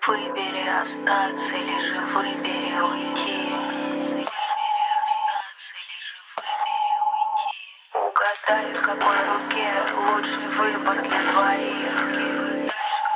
Выбери остаться или же выбери уйти. Угадай, в какой руке лучший выбор для твоих.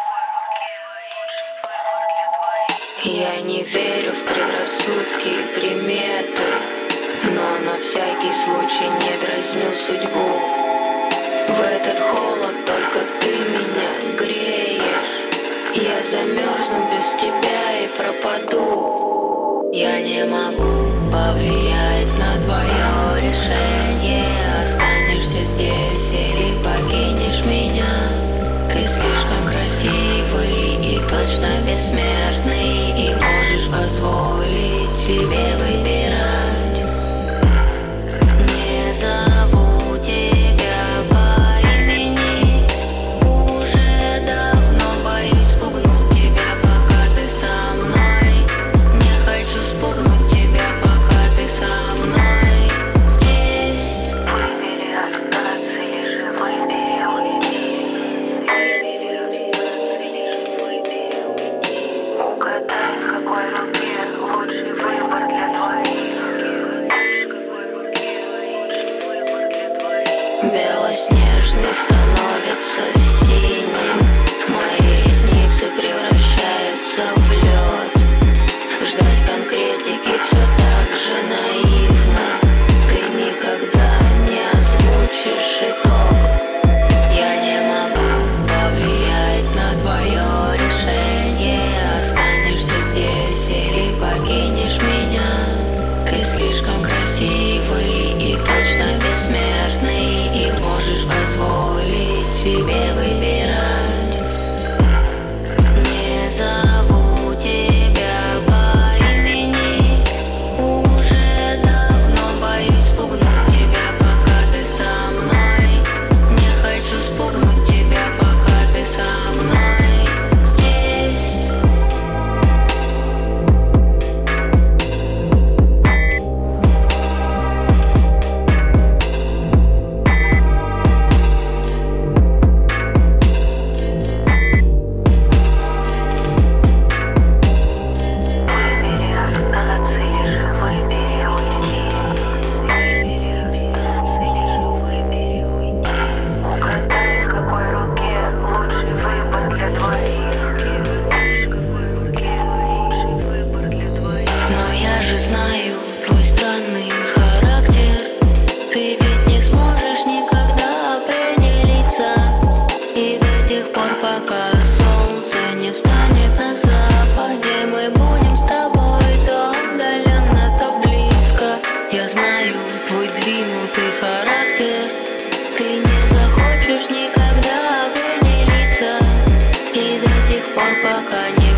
Я не верю в предрассудки и приметы, но на всякий случай не дразню судьбу. В этот холод только ты меня греешь. Я замерзну без тебя и пропаду. Я не могу повлиять на твое решение. Останешься здесь или покинешь меня. Ты слишком красивый и точно бессмертный, и можешь позволить себе выбирать. Не зову тебя по имени, уже давно боюсь спугнуть тебя, пока ты со мной. Не хочу спугнуть тебя, пока ты со мной здесь. Выбери остаться или же выбери уйти. Выбери остаться или же выбери уйти. Угадай, в какой руке лучший выбор для твоих. Белоснежный становится синим, мои ресницы превращаются в лед. Ждать конкретики все так же наивно. Ты никогда не озвучишь итог. Я не могу повлиять на твое решение. Останешься здесь или покинешь меня. Ты слишком красивый и точно бессмертный, и можешь позволить себе выбирать. Не зову тебя по имени, уже давно боюсь спугнуть тебя, пока ты со мной. Не хочу спугнуть тебя, пока ты со мной здесь. Выбери остаться или же выбери уйти. Выбери остаться или же выбери уйти. Угадай, в какой руке лучший выбор для твоих. Но я же знаю твой странный характер. Ты ведь не сможешь никогда определиться. И до тех пор, пока солнце не встанет на западе, мы будем с тобой то отдаленно, то близко. Я знаю твой двинутый характер. Ты не захочешь никогда определиться. И до тех пор, пока не